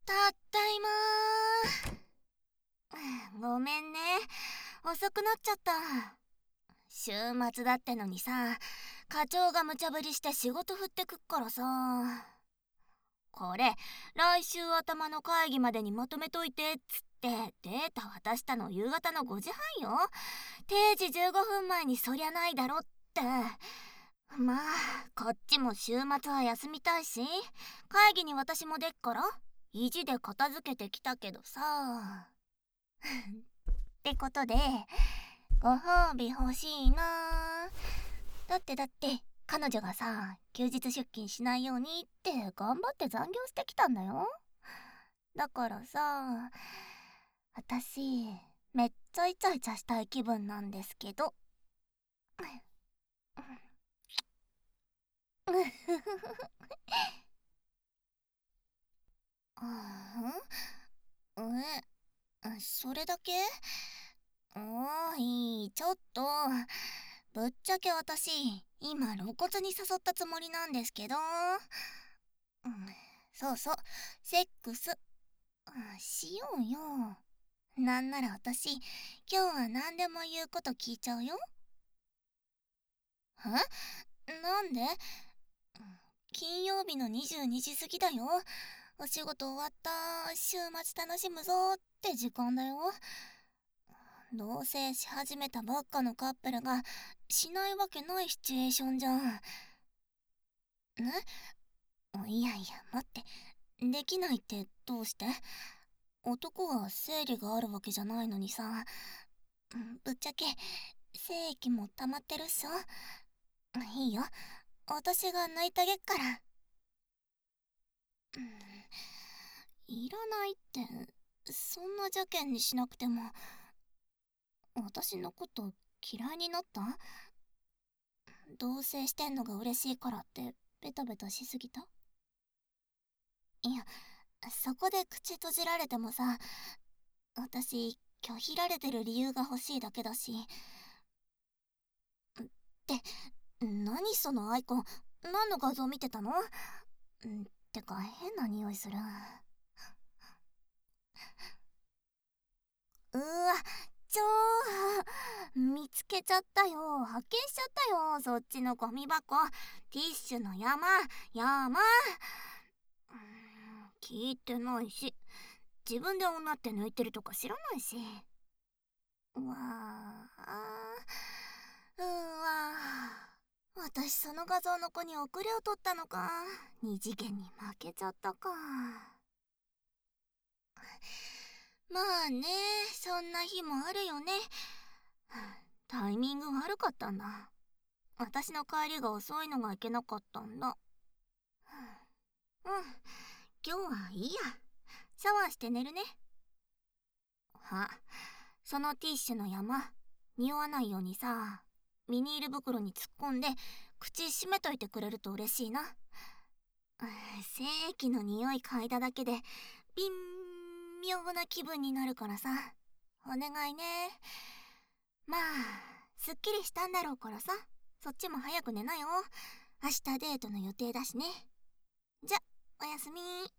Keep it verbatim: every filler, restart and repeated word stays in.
たったいまー。ごめんね、遅くなっちゃった。週末だってのにさ、課長が無茶ぶりして仕事振ってくっからさ。これ来週頭の会議までにまとめといてっつってデータ渡したの夕方のごじはんよ。定時じゅうごふんまえにそりゃないだろって。まあこっちも週末は休みたいし、会議に私も出っから意地で片付けてきたけどさ。ってことでご褒美欲しいな。だってだって彼女がさ、休日出勤しないようにって頑張って残業してきたんだよ。だからさ、私めっちゃイチャイチャしたい気分なんですけど。うん、え、それだけ？おーい、ちょっと。ぶっちゃけ私、今露骨に誘ったつもりなんですけど。うん、そうそう、セックス、うん、しようよ。なんなら私、今日は何でも言うこと聞いちゃうよ。え？なんで？金曜日のにじゅうにじ過ぎだよ。お仕事終わった、週末楽しむぞって時間だよ。同棲し始めたばっかのカップルがしないわけないシチュエーションじゃん。ね？いやいや待って、できないってどうして？男は生理があるわけじゃないのにさ。ぶっちゃけ精液も溜まってるっしょ。いいよ、私が抜いてあげっから。いらないって、そんな邪険にしなくても。私のこと嫌いになった？同棲してんのが嬉しいからってベタベタしすぎた？いや、そこで口閉じられてもさ、私拒否られてる理由が欲しいだけだし。って何そのアイコン、何の画像見てたの？てか変な匂いする。うわ、ちょー、見つけちゃったよ。発見しちゃったよ、そっちのゴミ箱。ティッシュの山山。うーん、聞いてないし、自分で女って抜いてるとか知らないし。うわあ、うわ、私その画像の子に遅れを取ったのか。二次元に負けちゃったか。まあね、そんな日もあるよね。タイミング悪かったんだ。私の帰りが遅いのがいけなかったんだ。うん、今日はいいや。シャワーして寝るね。あ、そのティッシュの山、匂わないようにさ、ビニール袋に突っ込んで口閉めといてくれると嬉しいな。精液の匂い嗅いだだけで微妙な気分になるからさ、お願いね。まあすっきりしたんだろうからさ、そっちも早く寝なよ。明日デートの予定だしね。じゃ、おやすみ。